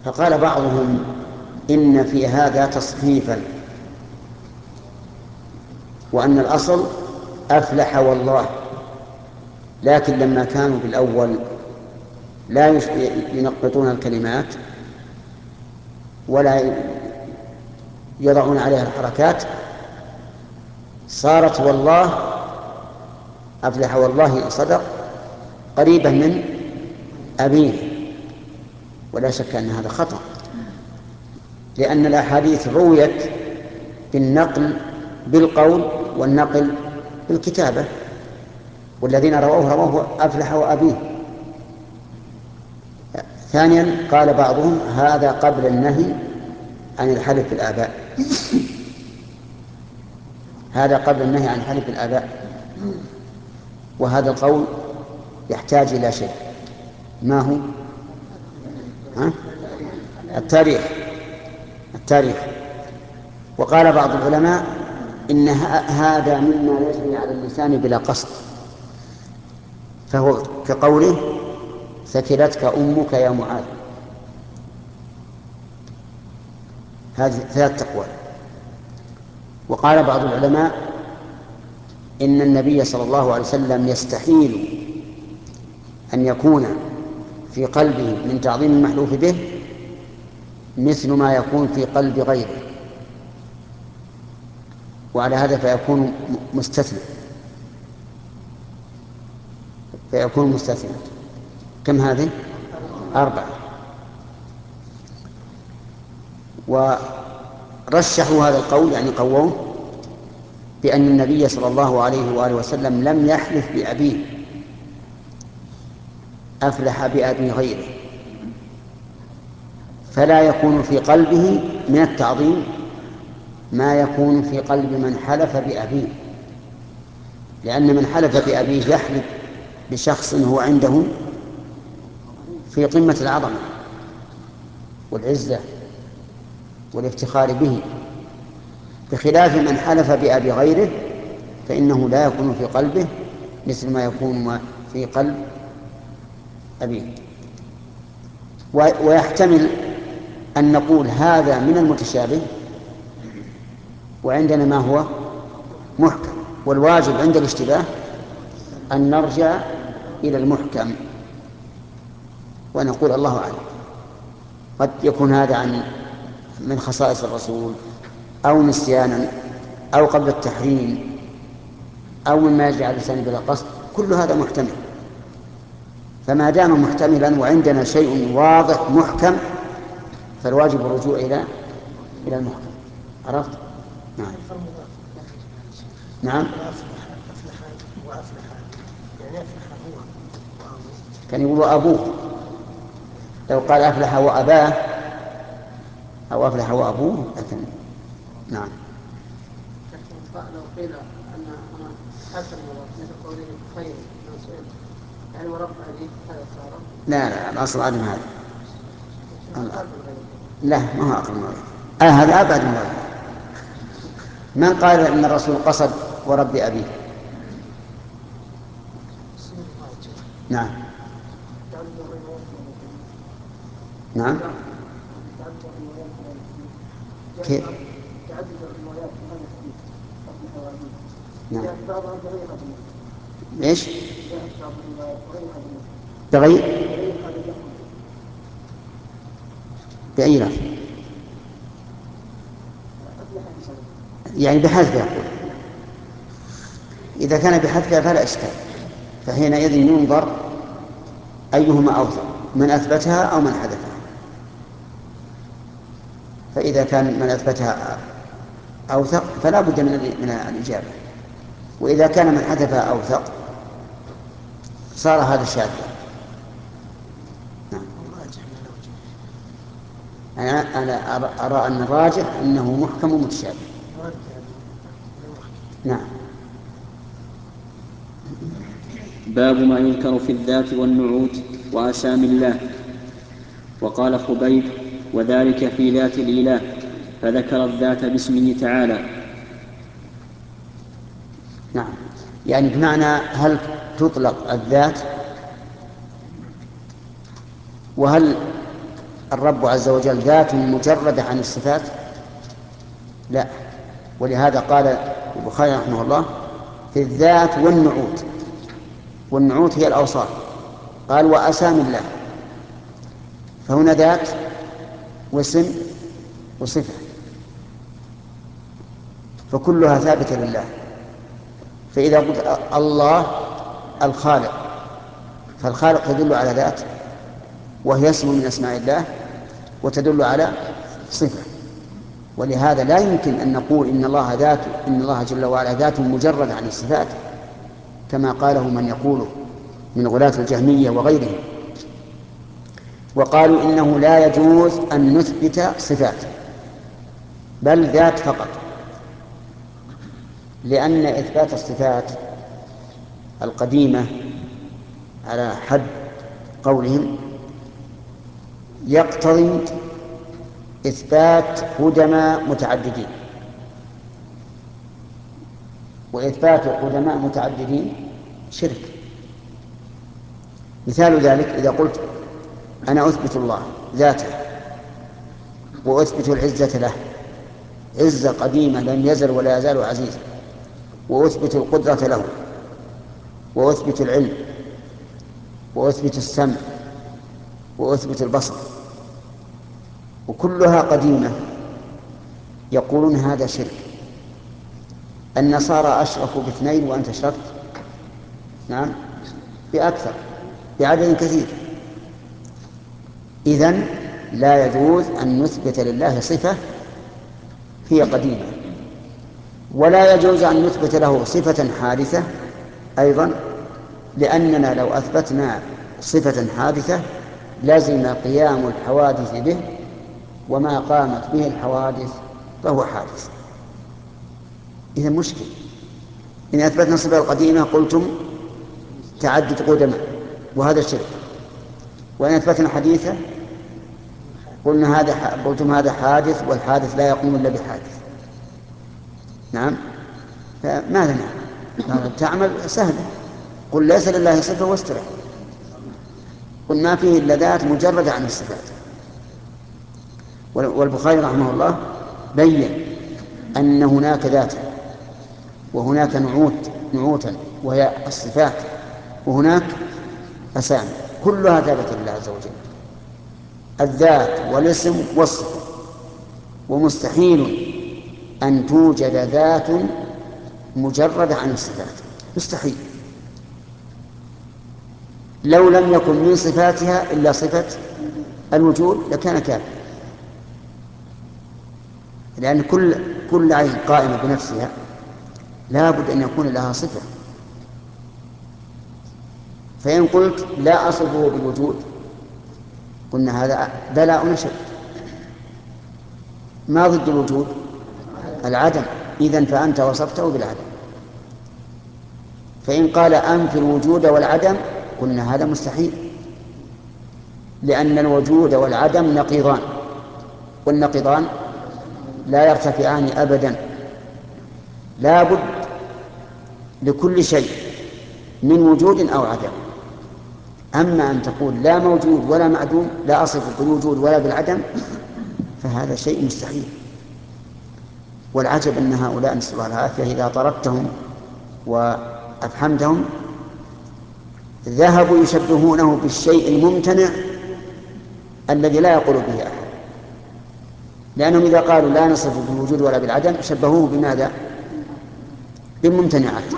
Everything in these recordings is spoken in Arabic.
فقال بعضهم إن في هذا تصحيفا، وأن الأصل أفلح والله، لكن لما كانوا بالأول لا ينقطون الكلمات ولا يضعون عليها الحركات صارت والله أفلح والله صدق قريبا من أبيه، ولا شك أن هذا خطأ، لأن الأحاديث رويت بالنقل بالقول والنقل بالكتابة، والذين رووه أفلح وأبيه. ثانيا قال بعضهم هذا قبل النهي عن الحلف بالآباء، هذا قبل النهي عن الحلف بالآباء، وهذا القول يحتاج إلى شيء، ما هو؟ التاريخ. وقال بعض العلماء إن هذا مما يجري على اللسان بلا قصد، فهو كقوله ثكلتك أمك يا معاذ. هذه ثلاث أقوال. وقال بعض العلماء إن النبي صلى الله عليه وسلم يستحيل أن يكون في قلبه من تعظيم المحلوف به مثل ما يكون في قلب غيره، وعلى هذا فيكون مستثنى. كم هذه؟ 4. ورشحوا هذا القول، يعني قووه بأن النبي صلى الله عليه وآله وسلم لم يحلف بأبيه أفلح بأبي غيره، فلا يكون في قلبه من التعظيم ما يكون في قلب من حلف بأبيه، لأن من حلف بأبيه يحلف بشخص هو عنده في قمة العظمة والعزة والافتخار به، بخلاف من حلف بأبي غيره فإنه لا يكون في قلبه مثل ما يكون في قلب أبيه. ويحتمل أن نقول هذا من المتشابه وعندنا ما هو محكم، والواجب عند الاشتباه أن نرجع إلى المحكم ونقول الله أعلم. قد يكون هذا من خصائص الرسول أو نسيانا أو قبل التحريم أو مما يجري على اللسان بلا قصد، كل هذا محتمل. فما دام محتملا وعندنا شيء واضح محكم فالواجب الرجوع إلى المحكم. عرفت؟ نعم. نعم. كان يقول أبوه، لو قال أفلح وأباه أو أفلح وأبوه لكن. نعم. لو قيل أن حسن مثل قوله خير من سئل يعني ورب أبيه هذا صار. لا الأصل عدم هذا. لا ما هو أقل من غيره، هذا أبعد من غيره. من قال إن الرسول قصد ورب أبيه؟ نعم. نعم. كيف؟ نعم. ايش؟ بغير بأي لفظ؟ يعني بحذفها يقول. إذا كان بحذفها فلا إشكال، فحينئذ ينظر أيهما أوثق، من أثبتها أو من حذفها. فإذا كان من أثبتها أوثق فلا بد من الإجابة، وإذا كان من حذفها أوثق صار هذا شاذا. نعم. أنا أرى أن الراجح أنه محكم ومتشابه. نعم. باب ما يذكر في الذات والنعوت وأسامي الله. وقال خبيب وذلك في ذات الإله، فذكر الذات باسمه تعالى. نعم، يعني بمعنى هل تطلق الذات، وهل الرب عز وجل ذات مجردة عن الصفات؟ لا. ولهذا قال البخاري رحمه الله في الذات والنعوت، والنعوت هي الأوصاف، قال وأسامي الله، فهنا ذات واسم وصفة، فكلها ثابتة لله. فإذا قلت الله الخالق، فالخالق تدل على ذات وهي اسم من أسماء الله وتدل على صفة. ولهذا لا يمكن أن نقول إن الله جل وعلا ذات مجرد عن الصفات كما قاله من يقوله من غلاة الجهمية وغيرهم، وقالوا إنه لا يجوز أن نثبت صفات بل ذات فقط، لأن إثبات الصفات القديمة على حد قولهم يقتضي إثبات قدماء متعددين، وإثبات قدماء متعددين شرك. مثال ذلك إذا قلت أنا أثبت الله ذاته وأثبت العزة له، عزة قديمة لم يزل ولا يزال عزيزا، وأثبت القدرة له، وأثبت العلم، وأثبت السمع، وأثبت البصر، وكلها قديمة، يقولون هذا شرك. النصارى أشركوا باثنين وأنت أشركت نعم بأكثر، بعدد كثير. إذن لا يجوز أن نثبت لله صفة هي قديمة، ولا يجوز أن نثبت له صفة حادثة أيضا، لأننا لو أثبتنا صفة حادثة لازم قيام الحوادث به، وما قامت به الحوادث فهو حادث. إذا مشكل. إن أثبتنا الصفة القديمة قلتم تعدد قدماء وهذا شرك، وإن أثبتنا حديثة قلتم هذا حادث، والحادث لا يقوم إلا بحادث. نعم، فماذا نعمل؟ تعمل سهلة، قل ليس لله صفة واسترح، قل ما فيه إلا ذات مجردة عن الصفات. والبخاري رحمه الله بين أن هناك ذاتا وهناك نعوتا وهي الصفات، وهناك أسامي، كلها ثابتة لله عز وجل، الذات والاسم والصفة. ومستحيل أن توجد ذات مجردة عن الصفات، مستحيل. لو لم يكن من صفاتها إلا صفة الوجود لكان كافر، لأن كل عين قائمة بنفسها لا بد أن يكون لها صفة. فإن قلت لا أصفه بالوجود قلنا هذا بلاء نشد. ما ضد الوجود؟ العدم، إذن فأنت وصفته بالعدم. فإن قال أنفي الوجود والعدم قلنا هذا مستحيل، لأن الوجود والعدم نقيضان، والنقيضان لا يرتفعان أبدا، لا بد لكل شيء من وجود أو عدم. أما أن تقول لا موجود ولا معدوم، لا أصف بالوجود ولا بالعدم، فهذا شيء مستحيل. والعجب أن هؤلاء نسأل الله العافية إذا طردتهم وأفحمتهم ذهبوا يشبهونه بالشيء الممتنع الذي لا يقول به أحد، لأنهم إذا قالوا لا نصف بالوجود ولا بالعدم شبهوه بماذا؟ بالممتنعات.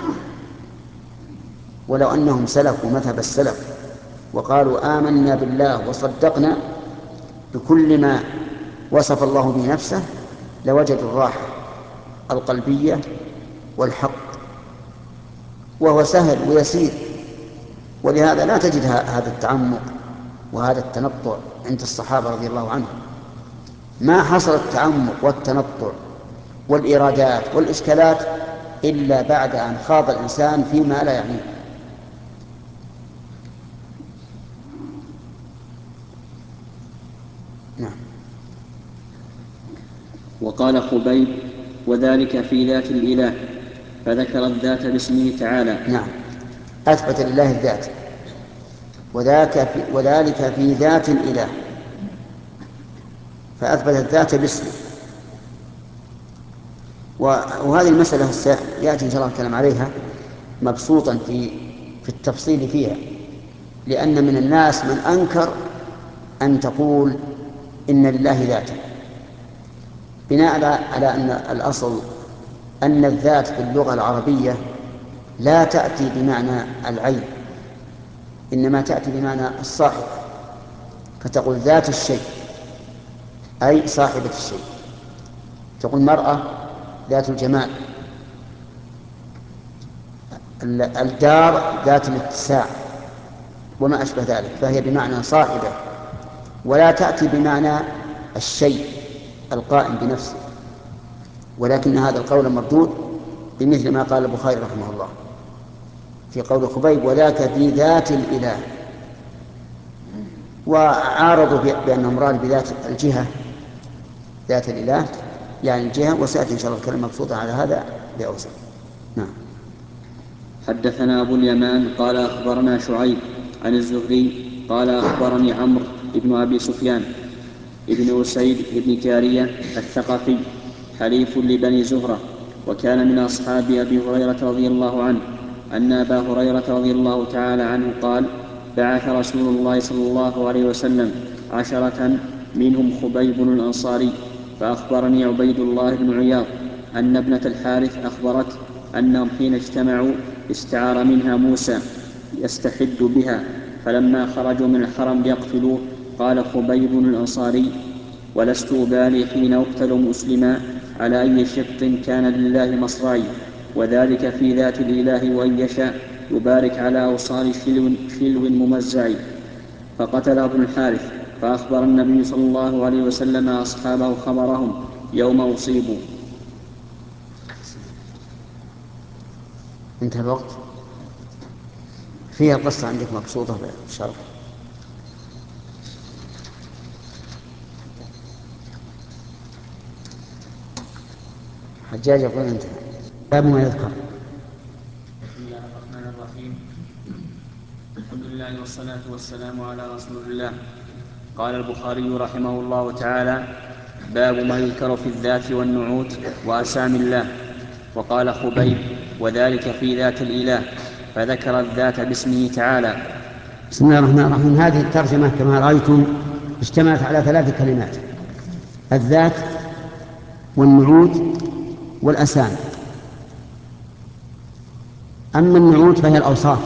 ولو أنهم سلكوا مذهب السلف وقالوا آمنا بالله وصدقنا بكل ما وصف الله به نفسه لوجدوا الراحة القلبية والحق، وهو سهل ويسير. ولهذا لا تجد هذا التعمق وهذا التنطع عند الصحابة رضي الله عنهم. ما حصل التعمق والتنطع والإرادات والإشكالات إلا بعد أن خاض الإنسان فيما لا يعنيه. نعم. وقال خبيب وذلك في ذات الإله، فذكر الذات باسمه تعالى. نعم، أثبت لله الذات، وذلك في ذات الإله، فأثبت الذات باسمه. وهذه المسألة يأتي إن شاء الله الكلام عليها مبسوطا في التفصيل فيها، لأن من الناس من أنكر أن تقول إن لله ذاتا، بناء على أن الأصل أن الذات في اللغة العربية لا تأتي بمعنى العين، إنما تأتي بمعنى الصاحب، فتقول ذات الشيء أي صاحبة الشيء. تقول مرأة ذات الجمال، الدار ذات الاتساع وما أشبه ذلك، فهي بمعنى صاحبة ولا تأتي بمعنى الشيء القائم بنفسه. ولكن هذا القول مردود بمثل ما قال البخاري رحمه الله في قول خبيب وذاك في ذات الإله، وعارضوا بأن مراد بذات الجهة ذات الإله يعني الجهة، وسأتي إن شاء الله الكلام مبسوطا على هذا بأوسع. نعم. حدثنا أبو اليمان قال أخبرنا شعيب عن الزهري قال أخبرني عمرو بن أبي سفيان ابن أسيد بن كارية الثقفي حليف لبني زهرة، وكان من أصحاب أبي هريرة رضي الله عنه، أن أبا هريرة رضي الله تعالى عنه قال بعث رسول الله صلى الله عليه وسلم 10 منهم خبيب الأنصاري، فأخبرني عبيد الله بن عياض أن ابنة الحارث أخبرته أنهم حين اجتمعوا استعار منها موسى يستحد بها، فلما خرجوا من الحرم ليقتلوه قال خبيب الأنصاري ولست أبالي حين أقتل مسلما على أي شق كان لله مصرعي، وذلك في ذات الإله وإن يشاء يبارك على أوصال شلو ممزع. فقتل ابن الحارث، فأخبر النبي صلى الله عليه وسلم أصحابه خبرهم يوم أصيبوا. انتهى الوقت. فيها القصة عندك مبسوطة بالشرح. حجاج يقول انتهى. باب ما يذكر. بسم الله الرحمن الرحيم. الحمد لله والصلاة والسلام على رسول الله. قال البخاري رحمه الله تعالى باب ما يذكر في الذات والنعوت وأسامي الله. وقال خبيب وذلك في ذات الإله، فذكر الذات باسمه تعالى. بسم الله الرحمن الرحيم. هذه الترجمة كما رأيتم اشتملت على 3 كلمات: الذات والنعوت والأسامي. أما النعوت فهي الأوصاف،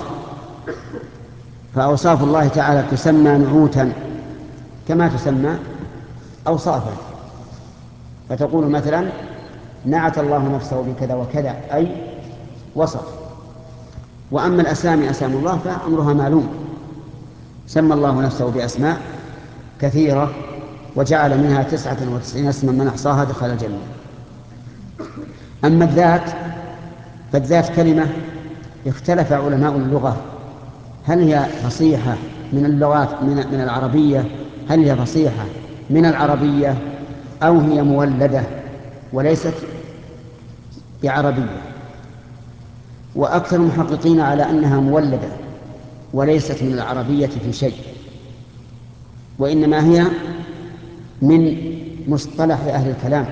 فأوصاف الله تعالى تسمى نعوتا كما تسمى أوصافا، فتقول مثلا نعت الله نفسه بكذا وكذا أي وصف. وأما الأسامي أسامي الله فأمرها معلوم، سمى الله نفسه بأسماء كثيرة وجعل منها 99 اسما من أحصاها دخل الجنة. أما الذات فالذات كلمة اختلف علماء اللغة هل هي فصيحة من اللغات من العربية، هل هي فصيحة من العربية أو هي مولدة وليست بعربية. وأكثر المحققين على أنها مولدة وليست من العربية في شيء، وإنما هي من مصطلح أهل الكلام،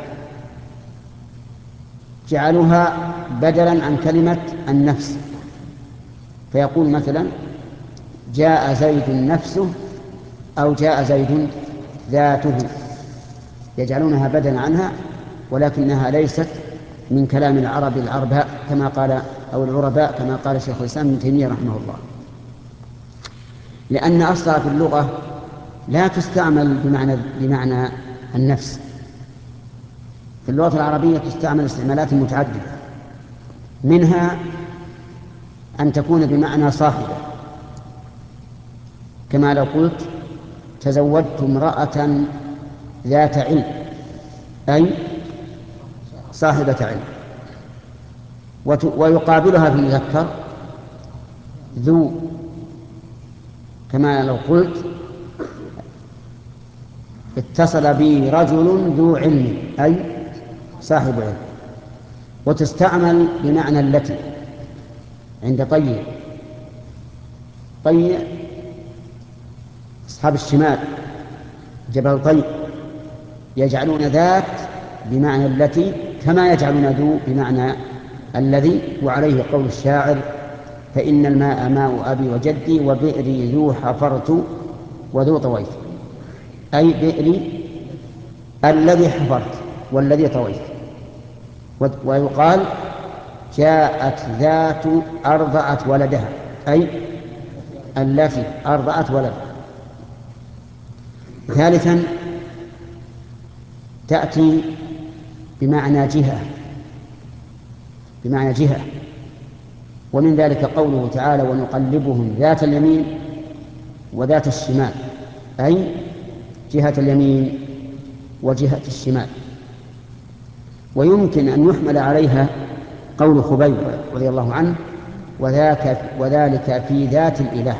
جعلوها بدلا عن كلمة النفس، فيقول مثلا جاء زيد نفسه أو جاء زيد ذاته، يجعلونها بدلا عنها، ولكنها ليست من كلام العرب العرباء كما قال أو العرباء كما قال شيخ الإسلام ابن تيمية رحمه الله، لأن أصلها في اللغة لا تستعمل بمعنى النفس. في اللغة العربية تستعمل استعمالات متعددة، منها أن تكون بمعنى صاحبة، كما لو قلت تزوجت امرأة ذات علم أي صاحبة علم. ويقابلها في المذكر ذو، كما لو قلت اتصل بي رجل ذو علم أي صاحب علم. وتستعمل بمعنى التي عند طي أصحاب الشمال جبل طي، يجعلون ذات بمعنى التي كما يجعلون ذو بمعنى الذي، وعليه قول الشاعر: فإن الماء ماء أبي وجدي وبئري ذو حفرت وذو طويت، أي بئري الذي حفرت والذي طويت. ويقال: جاءت ذات أرضعت ولدها، أي التي أرضعت ولدها. ثالثا تأتي بمعنى جهة، ومن ذلك قوله تعالى: ونقلبهم ذات اليمين وذات الشمال، أي جهة اليمين وجهة الشمال. ويمكن أن يحمل عليها قول خبيب رضي الله عنه: وذلك في ذات الإله.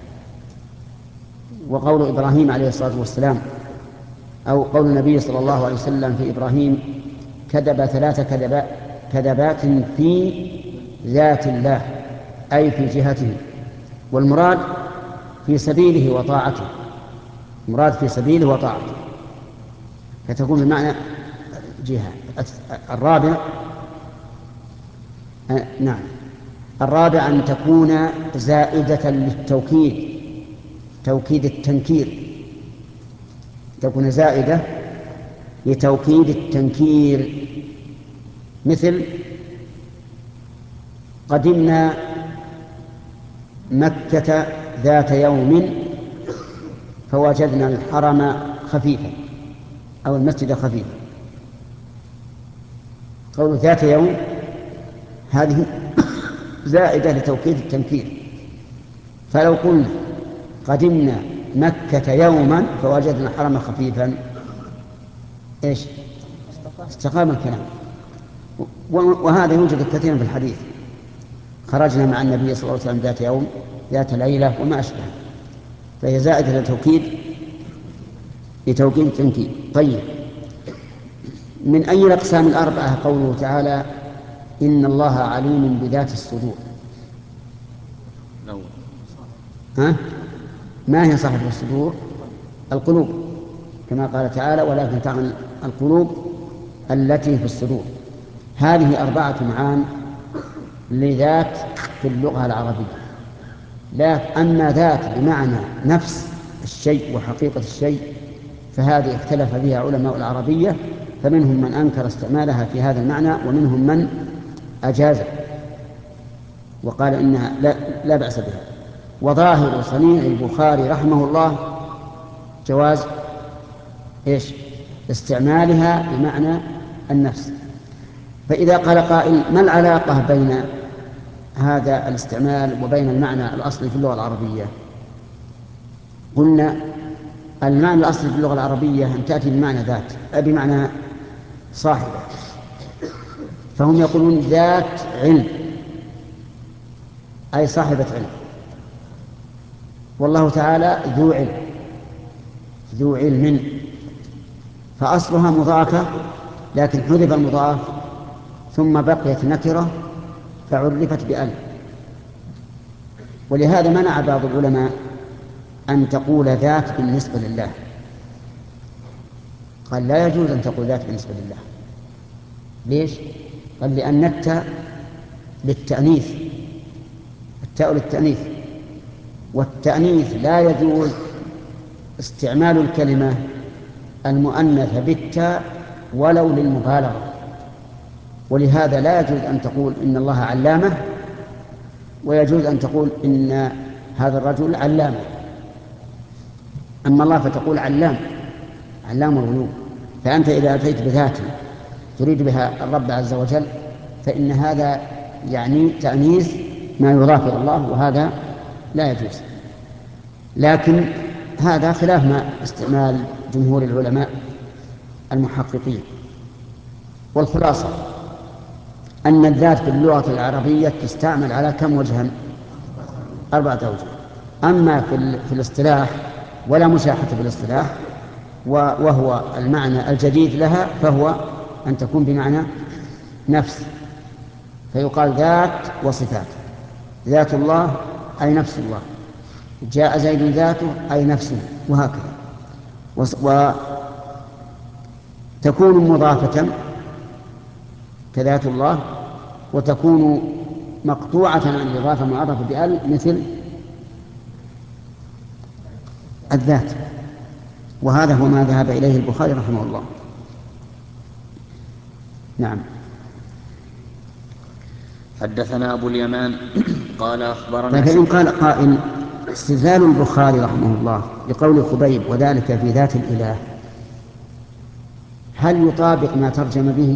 وقول إبراهيم عليه الصلاة والسلام، أو قول النبي صلى الله عليه وسلم في إبراهيم: كذب 3 كذبات في ذات الله، أي في جهته. والمراد في سبيله وطاعته، مراد في سبيله وطاعته، فتكون بمعنى جهة. الرابع أن تكون زائدة للتوكيد، توكيد التنكير، تكون زائدة لتوكيد التنكير، مثل: قدمنا مكة ذات يوم فوجدنا الحرم خفيفا، أو المسجد خفيفا. قول ذات يوم هذه زائدة لتوكيد التنكير. فلو قلنا قدمنا مكة يوما فوجدنا الحرم خفيفا، إيش؟ استقام الكلام. وهذا يوجد كثيرا في الحديث: خرجنا مع النبي صلى الله عليه وسلم ذات يوم، ذات ليلة، وما أشبه. فهي زائدة لتوكيد التنكير. طيب، من أي الأقسام الأربعة قوله تعالى: إن الله عليم بذات الصدور؟ ما هي صاحبة الصدور؟ القلوب، كما قال تعالى: ولكن تعمل القلوب التي في الصدور. هذه 4 معان لذات في اللغة العربية. لا، أما ذات بمعنى نفس الشيء وحقيقة الشيء فهذه اختلف فيها علماء العربية، فمنهم من أنكر استعمالها في هذا المعنى، ومنهم من أجازه وقال إنها لا بأس بها. وظاهر صنيع البخاري رحمه الله جواز استعمالها بمعنى النفس. فإذا قال قائل: ما العلاقة بين هذا الاستعمال وبين المعنى الأصلي في اللغة العربية؟ قلنا: المعنى الأصلي في اللغة العربية أن تأتي بمعنى ذات، بمعنى صاحبة. فهم يقولون ذات علم، أي صاحبة علم. والله تعالى ذو علم، فأصلها مضافة، لكن حذف المضاف ثم بقيت نكرة فعرفت بأل. ولهذا منع بعض العلماء أن تقول ذات بالنسبة لله، قال: لا يجوز أن تقول ذات بالنسبة لله. ليش؟ قال: لأن التاء للتأنيث، التاء للتأنيث، والتأنيث لا يجوز استعمال الكلمة المؤنثة بالتاء ولو للمبالغة. ولهذا لا يجوز أن تقول إن الله علامة، ويجوز أن تقول إن هذا الرجل علامة. أما الله فتقول علام الغيوب. فأنت إذا أتيت بذات تريد بها الرب عز وجل فإن هذا يعني تأنيث ما يضاف إلى الله، وهذا لا يجوز. لكن هذا خلاف ما استعمال جمهور العلماء المحققين. والخلاصة أن الذات في اللغة العربية تستعمل على كم وجها؟ 4 أوجه. أما في الاصطلاح ولا مشاحة في الاصطلاح، وهو المعنى الجديد لها، فهو أن تكون بمعنى نفس، فيقال ذات وصفات: ذات الله أي نفس الله، جاء زيد ذاته أي نفسه، وهكذا. تكون مضافة كذات الله، وتكون مقطوعة عن الإضافة معرفة بأل مثل الذات. وهذا هو ما ذهب إليه البخاري رحمه الله. نعم. حدثنا أبو اليمان قال أخبرنا فإن قال قائل: استدلال البخاري رحمه الله لقول خبيب وذلك في ذات الإله، هل يطابق ما ترجم به؟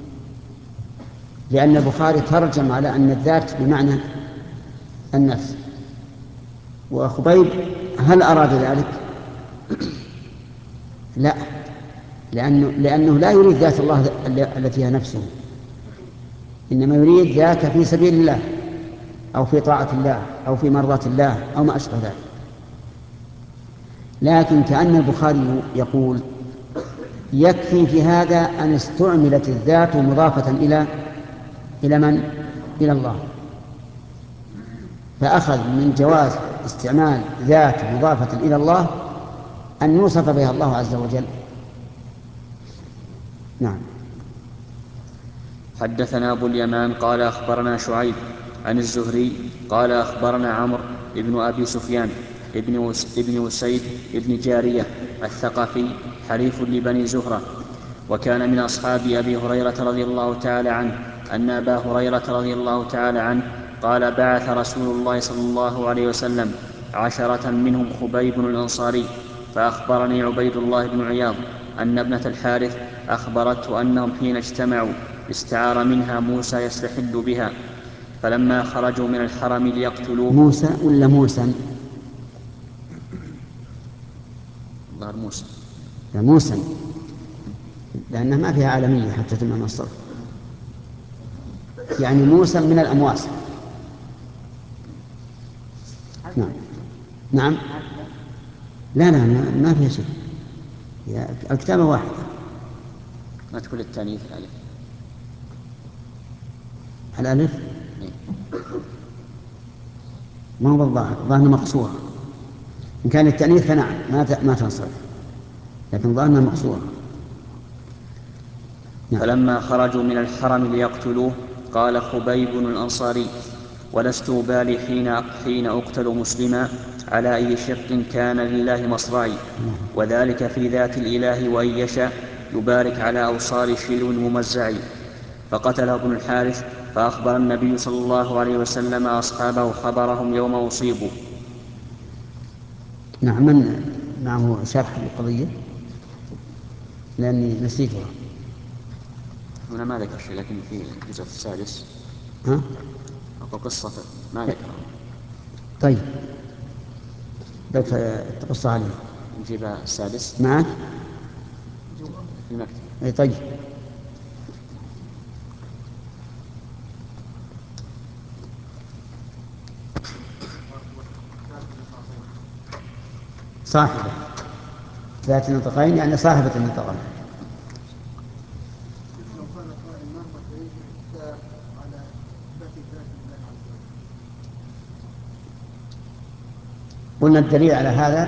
لأن البخاري ترجم على أن الذات بمعنى النفس، وخبيب هل أراد ذلك؟ لا، لأنه لا يريد ذات الله التي هي نفسه، إنما يريد ذاك في سبيل الله أو في طاعة الله أو في مرضاة الله أو ما أشبه ذلك. لكن كأن البخاري يقول: يكفي في هذا أن استعملت الذات مضافة إلى من؟ إلى الله، فأخذ من جواز استعمال ذات مضافة إلى الله أن يوصف بها الله عز وجل. نعم. حدثنا أبو اليمان قال أخبرنا شعيب عن الزهري قال أخبرنا عمرو بن أبي سفيان ابن أسيد ابن جارية الثقفي حليف لبني زهرة، وكان من أصحاب أبي هريرة رضي الله تعالى عنه، أن أبا هريرة رضي الله تعالى عنه قال: بعث رسول الله صلى الله عليه وسلم 10 منهم خبيب الأنصاري، فأخبرني عبيد الله بن عياض أن ابنة الحارث أخبرته أنهم حين اجتمعوا استعار منها موسى يستحل بها، فلما خرجوا من الحرم ليقتلوه. موسى ولا موسى؟ ظهر موسى. لا، موسى، لأنها ما فيها عالمية حتى تمام الصرف، يعني موسى من الأمواس. نعم. نعم. لا ما فيها شيء، الكتابة واحدة. ما تقول التانيث الألف؟ الألف ما هو بالظاهر مقصورة. إن كان التأنيث فنعم ما تنصرف، لكن ظاهرنا مقصورة. نعم. فلما خرجوا من الحرم ليقتلوه قال خبيب الأنصاري: ولست أبالي حين أقتل مسلما على أي شق كان لله مصرعي، وذلك في ذات الإله، وإن يشاء يبارك على أوصال شلو ممزعي. فقتله ابن الحارث، فأخبر النبي صلى الله عليه وسلم أصحابه خبرهم يوم أصيبوا. نعم. من معه شرح القضية؟ لأني نسيتها. هنا ما ذكر شيء، لكن في الجزء السادس أو قصة ما ذكر. طيب لو تقص عليه نجيب السادس معك في المكتب. أي طيب. صاحبة ذات النطقين يعني صاحبة النطقين. قلنا الدليل على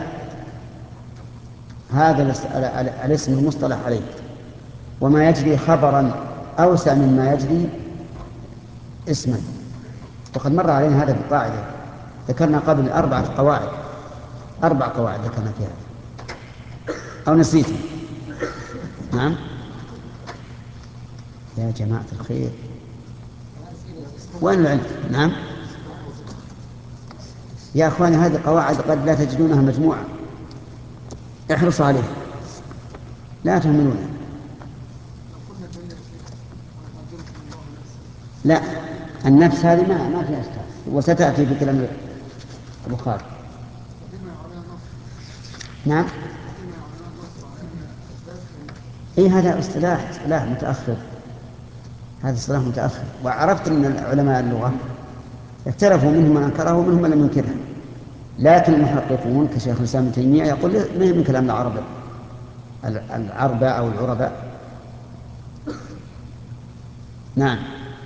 هذا الاسم المصطلح عليه، وما يجري خبرا أوسع مما يجري اسما. وقد مر علينا هذا بقاعدة ذكرنا قبل 4 قواعد، 4 قواعد ذكرنا فيها أو نسيتها. نعم يا جماعة الخير، وين العلم؟ نعم يا أخواني، هذه قواعد قد لا تجدونها مجموعة، احرصوا عليها لا تهملونها. لا، النفس هذه ما فيها اشكال، وستاتي في كلام البخاري. نعم. اي هذا اصطلاح متاخر، هذا اصطلاح متاخر. وعرفت ان علماء اللغه اختلفوا، منهم من انكره ومنهم من لم ينكره، لكن المحققون كشيخ الاسلام ابن تيميه يقول ما هي من كلام العرباء او العرباء. نعم.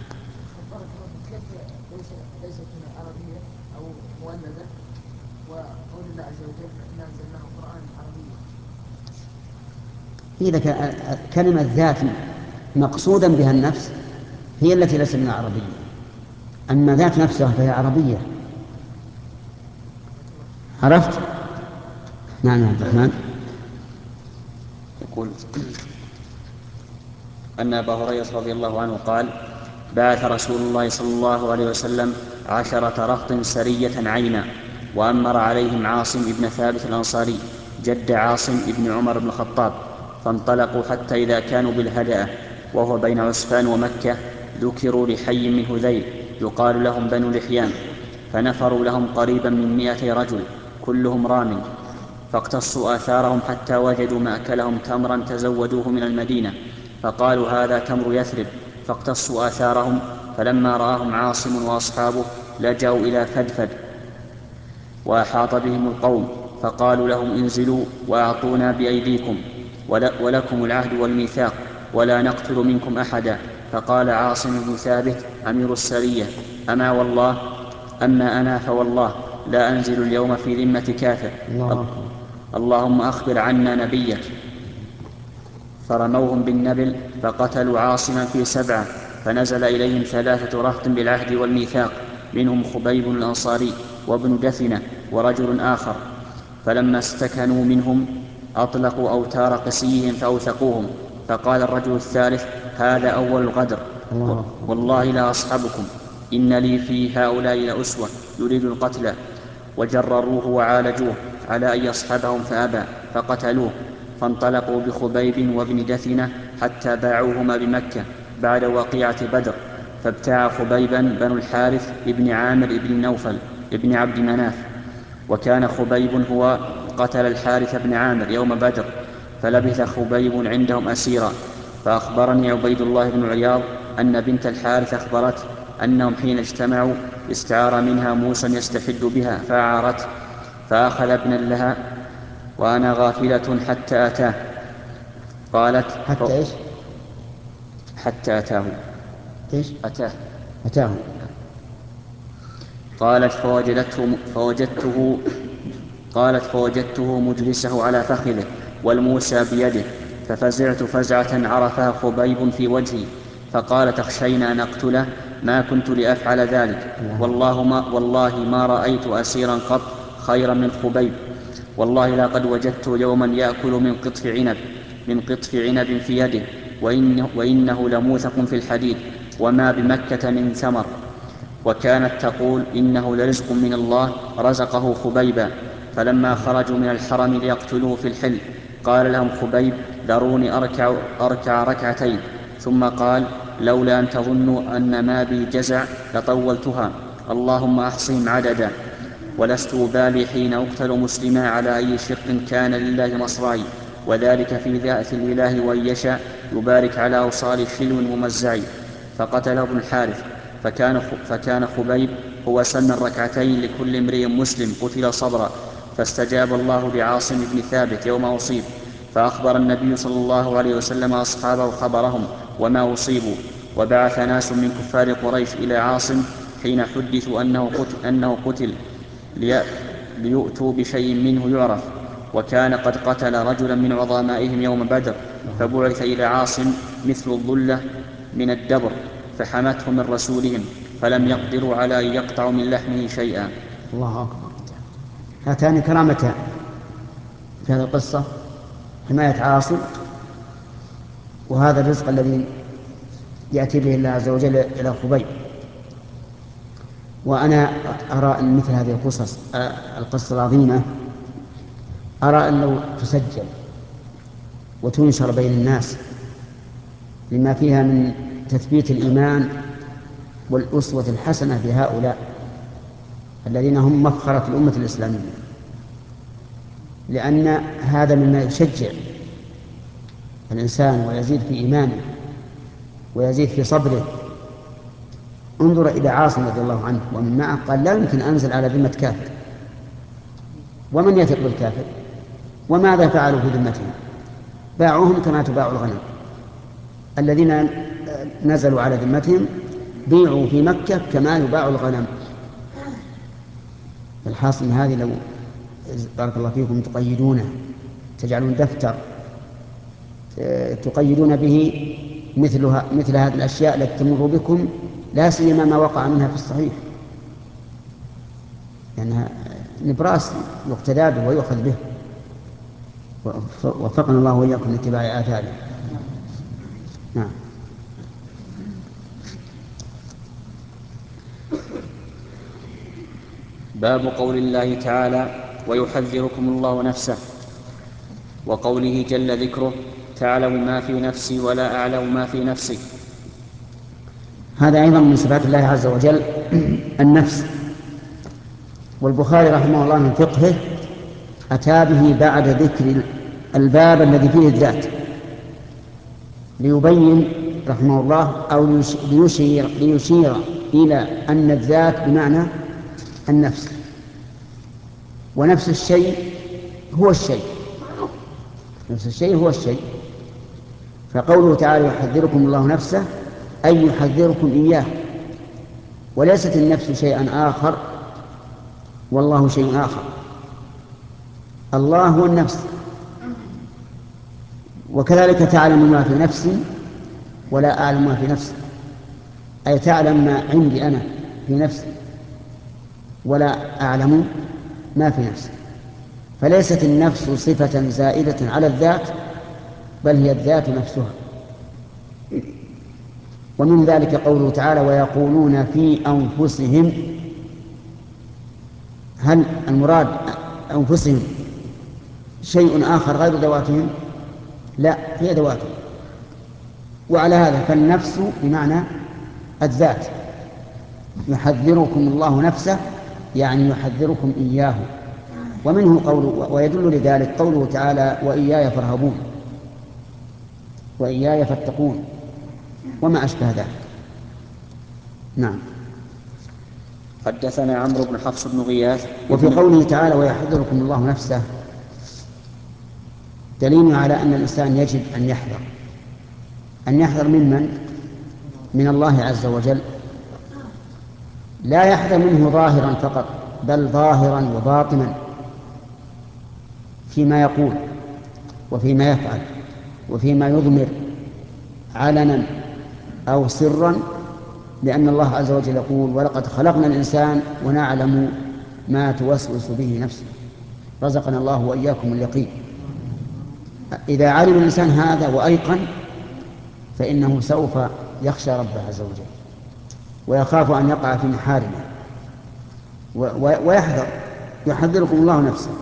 ليست من عربية أو مولدة، وقول الله عز وجل إنا أنزلناه قرآنا عربيا. إذا كلمة ذات مقصودا بها النفس هي التي ليست من العربية، أما ذات نفسها فهي عربية. عرفت؟ نعم يا عبد الرحمن. يقول أن أبا هريرة رضي الله عنه قال: بعث رسول الله صلى الله عليه وسلم 10 رهط سرية عينا، وأمر عليهم عاصم بن ثابت الأنصاري جد عاصم بن عمر بن الخطاب، فانطلقوا حتى إذا كانوا بالهدأة وهو بين عسفان ومكة ذكروا لحي من هذيل يقال لهم بنو لحيان، فنفروا لهم قريبا من 200 رجل كلهم رام، فاقتصوا آثارهم حتى وجدوا مأكلهم تمرا تزودوه من المدينة، فقالوا هذا تمر يثرب، فاقتصوا آثارهم. فلما رآهم عاصم وأصحابه لجأوا إلى فدفد وأحاط بهم القوم، فقالوا لهم انزلوا وأعطونا بأيديكم ولكم العهد والميثاق ولا نقتل منكم أحدا. فقال عاصم بن ثابت أمير السرية: أما أنا فوالله لا أنزل اليوم في ذمة كافر، اللهم أخبر عنا نبيك. فرموهم بالنبل فقتلوا عاصما في 7، فنزل إليهم 3 رهط بالعهد والميثاق، منهم خبيب الأنصاري وابن دثنة ورجل آخر، فلما استكنوا منهم أطلقوا أوتار قسيهم فأوثقوهم. فقال الرجل الثالث: هذا أول الغدر، والله لا أصحبكم، إن لي في هؤلاء لأسوة يريد القتل. وجرروه وعالجوه على أن يصحبهم فأبى، فقتلوه. فانطلقوا بخبيب وابن دثنة حتى باعوهما بمكة بعد وقيعة بدر، فابتاع خبيبا بنو الحارث ابن عامر ابن نوفل ابن عبد مناف، وكان خبيب هو قتل الحارث بن عامر يوم بدر، فلبث خبيب عندهم أسيرا. فأخبرني عبيد الله بن عياض أن بنت الحارث أخبرته أنهم حين اجتمعوا استعار منها موسى يستحد بها فأعارته، فأخذ ابنا لها وأنا غافلة حتى أتاه. قالت: حتى إيش؟ حتى أتاه. إيش؟ أتاه. قالت: فوجدته مجلسه على فخذه والموسى بيده، ففزعت فزعة عرفها خبيب في وجهي، فقال: تخشين أن أقتله؟ ما كنت لأفعل ذلك، والله ما رأيت أسيرا قط خيرا من خبيب، والله لقد وجدت يوما يأكل من قطف عنب في يده، وإنه لموثق في الحديد، وما بمكة من ثمر. وكانت تقول: إنه لرزق من الله رزقه خبيبا. فلما خرجوا من الحرم ليقتلوه في الحل قال لهم خبيب: ذروني أركع ركعتين، ثم قال: لولا أن تظنوا أن ما بي جزع لطولتها، اللهم أحصهم عددا، ولست أبالي حين أقتل مسلما على أي شق كان لله مصرعي، وذلك في ذات الإله وإن يشاء يبارك على أوصال حلو ممزع. فقتله ابن الحارث، فكان خبيب هو سن الركعتين لكل امرئ مسلم قتل صبرا. فاستجاب الله لعاصم بن ثابت يوم أصيب، فأخبر النبي صلى الله عليه وسلم أصحابه خبرهم وما أصيبوا، وبعث ناس من كفار قريش إلى عاصم حين حدثوا أنه قتل ليؤتوا بشيء منه يعرف، وكان قد قتل رجلا من عظمائهم يوم بدر، فبعث إلى عاصم مثل الظلة من الدبر، فحمته من رسولهم، فلم يقدروا على أن يقطعوا من لحمه شيئا. الله أكبر. هاتان كرامتان في هذه القصة: حماية عاصم، وهذا الرزق الذي يأتي به الله عز وجل إلى خبيب. وأنا أرى أن مثل هذه القصة العظيمة، أرى أن لو تسجل وتنشر بين الناس لما فيها من تثبيت الإيمان والأسوة الحسنة بهؤلاء الذين هم مفخرة الأمة الإسلامية، لأن هذا مما يشجع الإنسان ويزيد في إيمانه ويزيد في صبره. انظر إلى عاصم رضي الله عنه ومن معه، قال: لا يمكن أنزل على ذمة كافر. ومن يثق بالكافر؟ وماذا فعلوا في ذمتهم؟ باعوهم كما تباع الغنم. الذين نزلوا على ذمتهم بيعوا في مكة كما يباع الغنم. الحاصل من هذه، لو بارك الله فيكم تقيدونه، تجعلون دفتر تقيدون به مثل هذه الأشياء التي تمر بكم، لا سيما ما وقع منها في الصحيح، لأنها نبراس يقتدى به ويؤخذ به. وفقنا الله وإياكم لاتباع آثاره. نعم. باب قول الله تعالى: ويحذركم الله نفسه، وقوله جل ذكره: تعلم ما في نفسي ولا أعلم ما في نفسك. هذا أيضا من صفات الله عز وجل النفس. والبخاري رحمه الله من فقهه أتى به بعد ذكر الباب الذي فيه الذات، ليبين رحمه الله أو ليشير إلى أن الذات بمعنى النفس، ونفس الشيء هو الشيء، نفس الشيء هو الشيء. فقوله تعالى: يحذركم الله نفسه، أي يحذركم إياه، وليست النفس شيئا آخر والله شيء آخر. الله هو النفس. وكذلك تعلم ما في نفسي ولا أعلم ما في نفسي، أي تعلم ما عندي أنا في نفسي ولا أعلم ما في نفسي. فليست النفس صفة زائدة على الذات، بل هي الذات نفسها. ومن ذلك قوله تعالى: ويقولون في أنفسهم. هل المراد أنفسهم شيء آخر غير ذواتهم؟ لا، هي ذواتهم. وعلى هذا فالنفس بمعنى الذات. يحذركم الله نفسه يعني يحذركم إياه. ومنه قوله، ويدل لذلك قوله تعالى: وإياي فارهبون، وإياي فاتقون، وما أشبه ذلك. نعم. حدثنا عمرو بن حفص بن غياث. وفي قوله تعالى: ويحذركم الله نفسه، دليل على أن الإنسان يجب أن يحذر من الله عز وجل. لا يحذر منه ظاهرا فقط، بل ظاهرا وباطنا، فيما يقول وفيما يفعل وفيما يضمر، علنا أو سرا، لأن الله عز وجل يقول: ولقد خلقنا الإنسان ونعلم ما توسوس به نفسه. رزقنا الله وإياكم اليقين. إذا علم الإنسان هذا وأيقن فإنه سوف يخشى ربه عز وجل ويخاف أن يقع في محارمه ويحذر. يحذركم الله نفسه.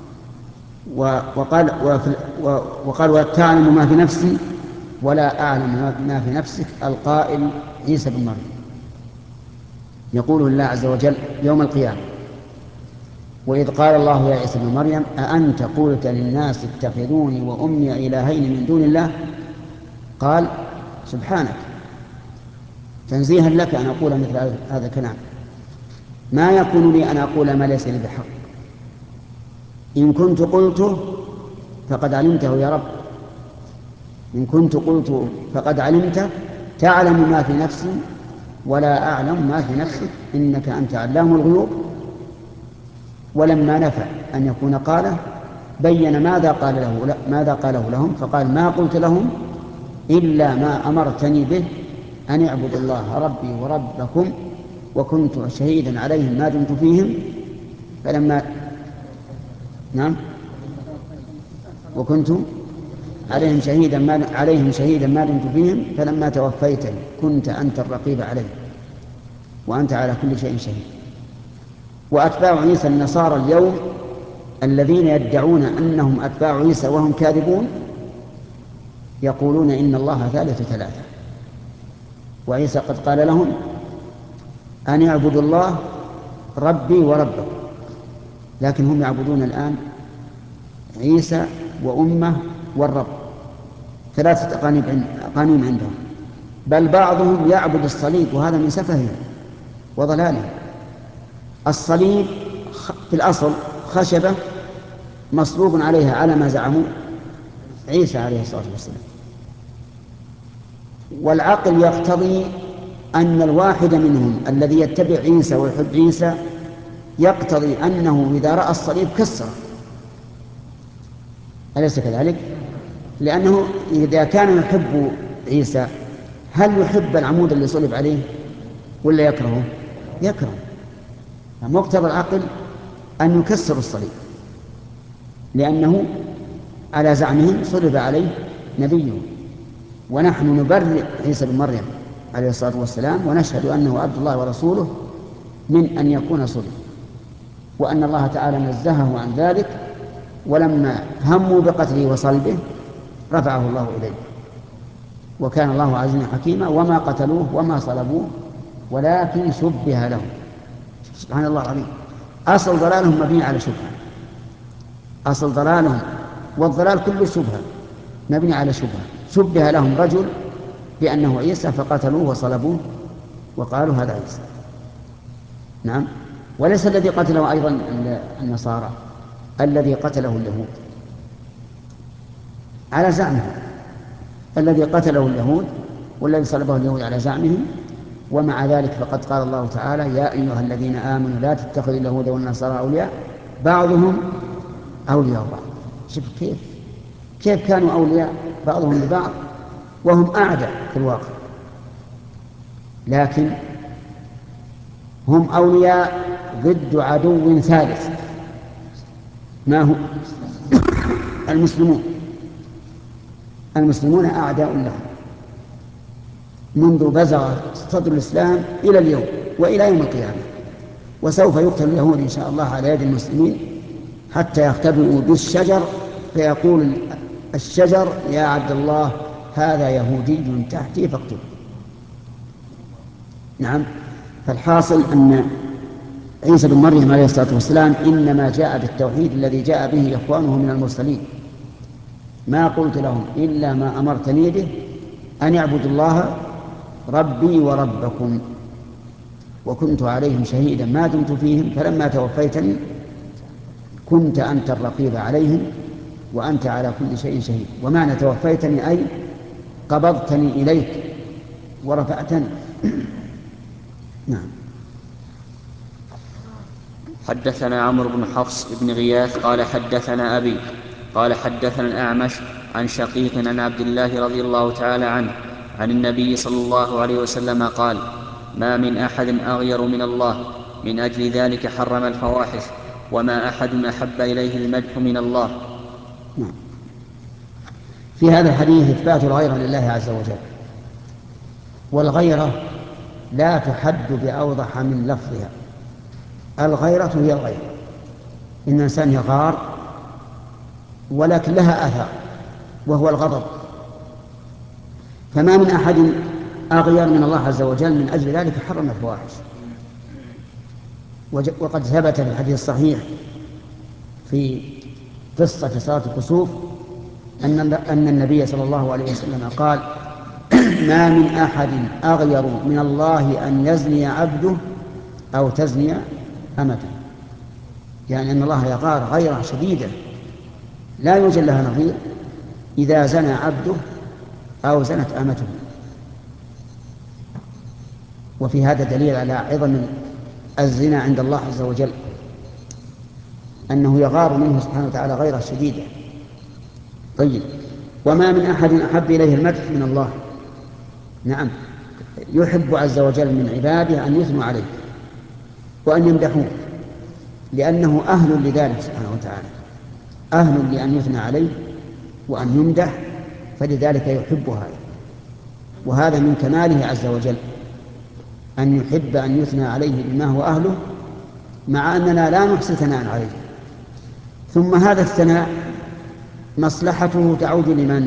وقال: وتعلم ما في نفسي ولا أعلم ما في نفسك. القائل عيسى بن مريم، يقول الله عز وجل يوم القيامة: وإذ قال الله يا عيسى بن مريم أأنت قلت للناس اتخذوني وأمي إلهين من دون الله؟ قال: سبحانك، تنزيها لك أن أقول مثل هذا الكلام، ما يكون لي أن أقول ما ليس لي بحق، إن كنت قلته فقد علمته يا رب، إن كنت قلته فقد علمته، تعلم ما في نفسي ولا أعلم ما في نفسك، إنك أنت علام الغيوب. ولما نفى أن يكون قاله بين ماذا قاله لهم، فقال: ما قلت لهم إلا ما أمرتني به أن اعبدوا الله ربي وربكم، وكنت شهيدا عليهم ما دمت فيهم، فلما وكنت عليهم شهيدا ما دمت فيهم، فلما توفيتني كنت أنت الرقيب عليهم وأنت على كل شيء شهيد. وأتباع عيسى النصارى اليوم الذين يدعون أنهم أتباع عيسى وهم كاذبون يقولون إن الله ثالث ثلاثة، وعيسى قد قال لهم أن يعبدوا الله ربي وربكم، لكن هم يعبدون الآن عيسى وأمه والرب، ثلاثة أقانيم عندهم. بل بعضهم يعبد الصليب، وهذا من سفههم وضلالهم. الصليب في الأصل خشبة مصلوب عليها على ما زعموا عيسى عليه الصلاة والسلام. والعقل يقتضي أن الواحد منهم الذي يتبع عيسى ويحب عيسى يقتضي أنه إذا رأى الصليب كسره، أليس كذلك؟ لأنه إذا كان يحب عيسى هل يحب العمود اللي صلب عليه ولا يكرهه؟ يكره. مقتضى العقل أن يكسر الصليب، لأنه على زعمهم صلب عليه نبيه، ونحن نبرئ عيسى بن مريم عليه الصلاة والسلام ونشهد أنه عبد الله ورسوله من أن يكون صلب، وأن الله تعالى نزهه عن ذلك، ولما هموا بقتله وصلبه رفعه الله إليه، وكان الله عزيزا حكيما، وما قتلوه وما صلبوه ولكن شبه لهم. سبحان الله العظيم. أصل ضلالهم مبني على شبهة، أصل ضلالهم والضلال كله شبهة مبني على شبهة. شبه لهم رجل بأنه عيسى فقتلوه وصلبوه وقالوا هذا عيسى. نعم. وليس الذي قتله أيضا النصارى، الذي قتله اليهود على زعمهم، الذي قتله اليهود والذي صلبه اليهود على زعمهم. ومع ذلك فقد قال الله تعالى يا أيها الذين آمنوا لا تتخذوا اليهود والنصارى أولياء بعضهم أولياء بعض. شوف كيف كانوا أولياء بعضهم لبعض وهم أعداء في الواقع، لكن هم أولياء ضد عدو ثالث. ما هو؟ المسلمون أعداء لهم منذ بزغ صدر الإسلام إلى اليوم وإلى يوم القيامة، وسوف يقتل اليهود إن شاء الله على يد المسلمين حتى يختبئوا بالشجر فيقول الشجر يا عبد الله هذا يهودي تحتي فاقتله. نعم. فالحاصل أن عيسى بن مريم عليه الصلاة والسلام إنما جاء بالتوحيد الذي جاء به إخوانه من المرسلين. ما قلت لهم إلا ما أمرتني به أن يعبدوا الله ربي وربكم وكنت عليهم شهيدا ما دمت فيهم فلما توفيتني كنت أنت الرقيب عليهم وأنت على كل شيء شهيد. ومعنى توفيتني أي قبضتني إليك ورفعتني. نعم. حدثنا عمرو بن حفص بن غياث قال حدثنا أبي قال حدثنا الأعمش عن شقيق عن عبد الله رضي الله تعالى عنه عن النبي صلى الله عليه وسلم قال ما من أحد أغير من الله من أجل ذلك حرم الفواحش وما أحد أحب إليه المدح من الله. في هذا الحديث إثبات الغيرة لله عز وجل، والغيرة لا تحد بأوضح من لفظها. الغيرة هي الغيرة، إن الإنسان يغار ولكن لها آثار وهو الغضب، فما من أحد أغير من الله عز وجل من أجل ذلك حرم الفواحش. وقد ثبت في الحديث الصحيح في قصة صلاة الكسوف أن النبي صلى الله عليه وسلم قال ما من أحد أغير من الله أن يزني عبده أو تزني أمته، يعني أن الله يغار غيرة شديدة لا يوجد لها نظير إذا زنى عبده أو زنت أمته. وفي هذا دليل على عظم الزنا عند الله عز وجل، أنه يغار منه سبحانه وتعالى غيرة شديدة. طيب، وما من أحد أحب إليه المدح من الله. نعم، يحب عز وجل من عباده أن يثنوا عليه وأن يمدحوه، لأنه أهل لذلك سبحانه وتعالى، أهل لأن يثنى عليه وأن يمدح، فلذلك يحب هذا. وهذا من كماله عز وجل أن يحب أن يثنى عليه بما هو أهله، مع أننا لا نحصي ثناء عليه. ثم هذا الثناء مصلحته تعود لمن؟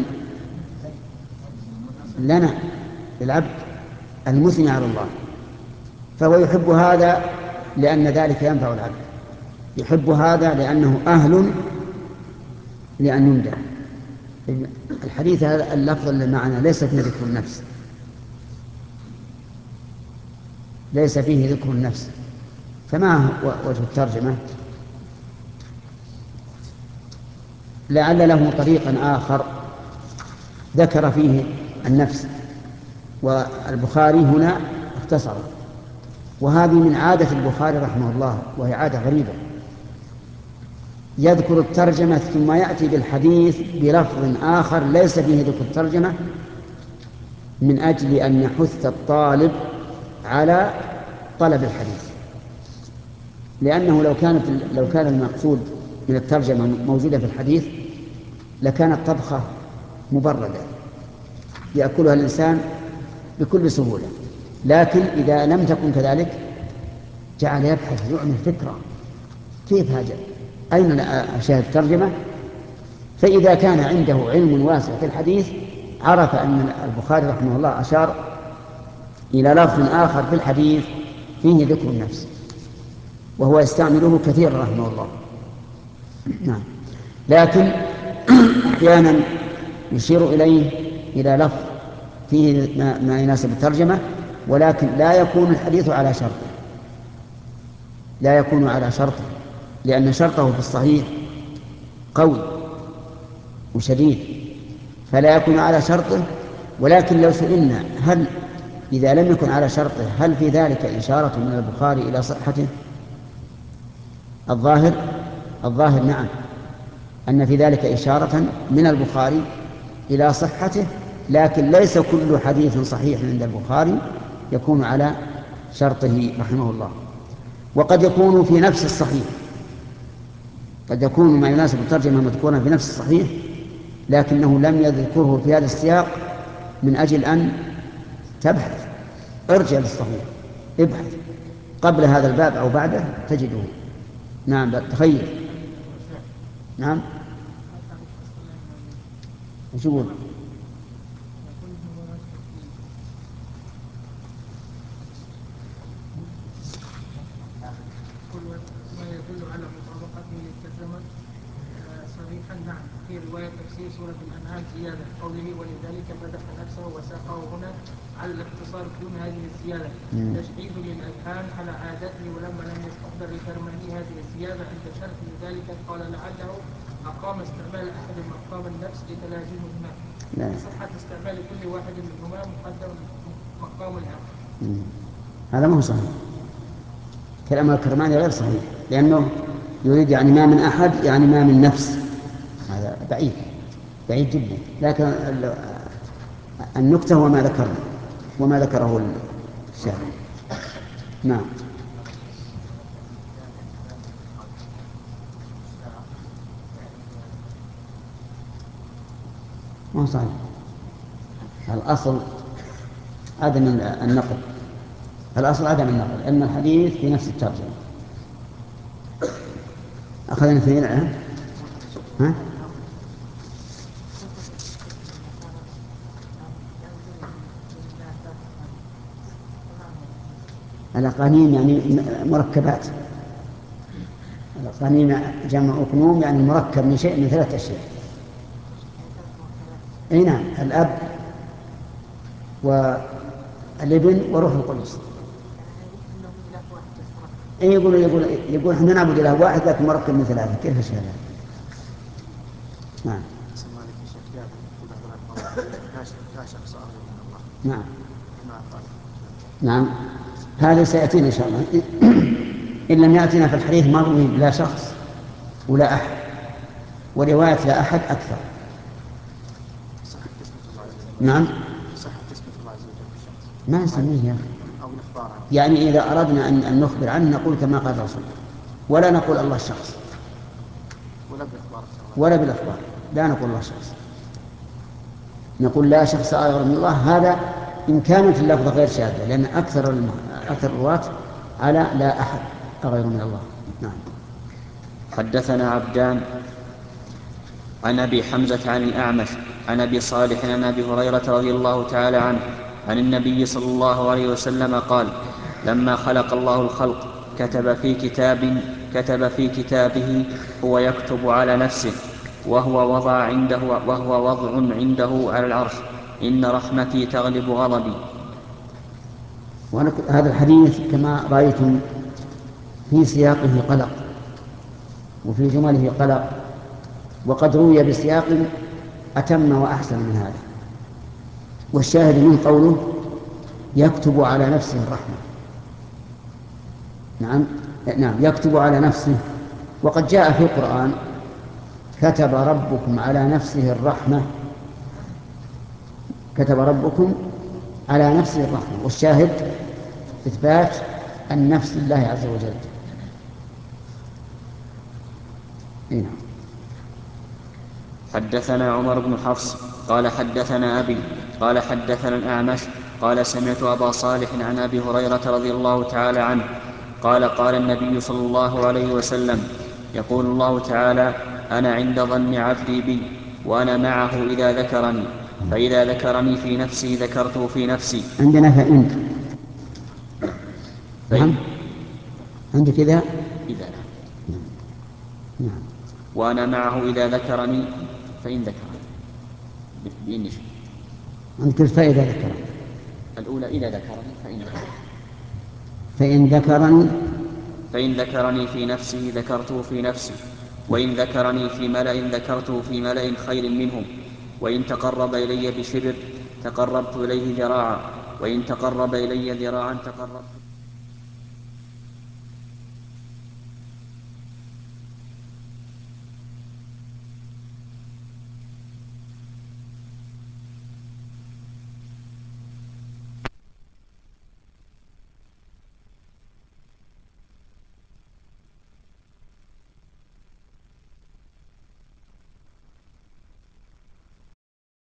لنا، للعبد المثني على الله. فهو يحب هذا لأن ذلك ينفع العبد، يحب هذا لأنه أهل لأن يمدح. الحديث هذا اللفظ اللي معنا ليس فيه ذكر النفس، ليس فيه ذكر النفس، فما هو وجه الترجمة؟ لعل له طريقا آخر ذكر فيه النفس، والبخاري هنا اختصره. وهذه من عادة البخاري رحمه الله، وهي عادة غريبة، يذكر الترجمة ثم يأتي بالحديث بلفظ آخر ليس فيه ذكر الترجمة من أجل أن يحث الطالب على طلب الحديث، لأنه لو كان المقصود من الترجمة موجودة في الحديث لكانت طبخة مبردة يأكلها الإنسان بكل سهولة، لكن إذا لم تكن كذلك جعل يبحث يعمل فكرة كيف هذا، أين أشاهد الترجمة؟ فإذا كان عنده علم واسع في الحديث عرف أن البخاري رحمه الله أشار إلى لفظ آخر في الحديث فيه ذكر النفس وهو يستعمله كثيرا رحمه الله. نعم. لكن أحيانا يشير إلى لفظ فيه ما يناسب الترجمة، ولكن لا يكون الحديث على شرطه، لا يكون على شرطه، لأن شرطه في الصحيح قوي وشديد فلا يكون على شرطه. ولكن لو سئلنا هل إذا لم يكن على شرطه هل في ذلك إشارة من البخاري إلى صحته؟ الظاهر نعم، أن في ذلك إشارة من البخاري إلى صحته، لكن ليس كل حديث صحيح عند البخاري يكون على شرطه رحمه الله. وقد يكون في نفس الصحيح، قد يكون ما يناسب الترجمة مذكورا في نفس الصحيح لكنه لم يذكره في هذا السياق من أجل أن تبحث، ارجع للصحيح ابحث قبل هذا الباب أو بعده تجده. نعم تخيل. نعم وش يقول؟ ما يدل على مطابقته للترجمة صريحا. نعم. في رواية تفسير سورة الأنعام زيادة قوله ولذلك مدح نفسه وساقه هنا على الاختصار دون هذه الزيادة تشديد للأذهان على عادته، ولما لم يستحضر الكرماني هذه الزيادة عند شرح لذلك قال لعله أقام استعمال أحد مقام النفس لتلازمهما، صحة استعمال كل واحد منهما مقدم مقام الآخر. هذا ما هو صحيح، كلام الكرماني غير صحيح، لأنه يريد يعني ما من أحد يعني ما من نفس، هذا بعيد جدا. لكن النكتة هو وما ذكره الشارع. نعم. ما هو صحيح، الأصل عدم النقل، أن الحديث في نفس الترجمة. أخذنا في العام ها؟ الأقانيم يعني مركبات، الأقانيم جمع أقنوم يعني مركب من شيء من 3 أشياء. أي نعم، الأب والابن وروح القدس. إيه يقول احنا نعبد إله واحد لكن مركب من 3، كيف هذا؟ نعم. نعم. نعم هذا سيأتينا إن شاء الله. إن لم يأتنا في الحديث مروي لا شخص ولا أحد، ورواية لا أحد أكثر. نعم ما نسميه يا أخي، يعني إذا أردنا أن نخبر عنه نقول كما قال الرسول، ولا نقول الله الشخص ولا بالأخبار، لا نقول الله الشخص، نقول لا شخص غير من الله. هذا إن كانت اللفظة غير شاذة، لأن أكثر الرواة على لا أحد غير من الله. نعم. حدثنا عبدان عن أبي حمزة عن الأعمش عن أبي صالح عن أبي هريرة رضي الله تعالى عنه عن النبي صلى الله عليه وسلم قال لما خلق الله الخلق كتب في كتابه هو يكتب على نفسه وهو وضع عنده على العرش إن رحمتي تغلب غضبي. هذا الحديث كما رأيتم في سياقه قلق وفي جمله قلق، وقد روي بسياق أتم وأحسن من هذا. والشاهد من قوله يكتب على نفسه الرحمة. نعم يكتب على نفسه، وقد جاء في القرآن كتب ربكم على نفسه الرحمة، كتب ربكم على نفسه الرحمة، والشاهد إثبات النفس لله عز وجل. هنا. حدثنا عمر بن حفص قال حدثنا أبي قال حدثنا الأعمش قال سمعت أبا صالح عن أبي هريرة رضي الله تعالى عنه قال قال النبي صلى الله عليه وسلم يقول الله تعالى أنا عند ظن عبدي بي وأنا معه إذا ذكرني، فإذا ذكرني في نفسي ذكرته في نفسي. عندنا فإن. نعم عندك إذا. نعم. وأنا معه إذا ذكرني فإن ذكرني بإن شئ. عندك فإذا ذكرني الأولى إذا ذكرني فإن ذكرني. فإن ذكرني في نفسه ذكرته في نفسي، وإن ذكرني في ملأ ذكرته في ملأ خير منهم، وإن تقرب إلي بشبر تقربت إليه ذراعا، وإن تقرب إلي ذراعا تقربت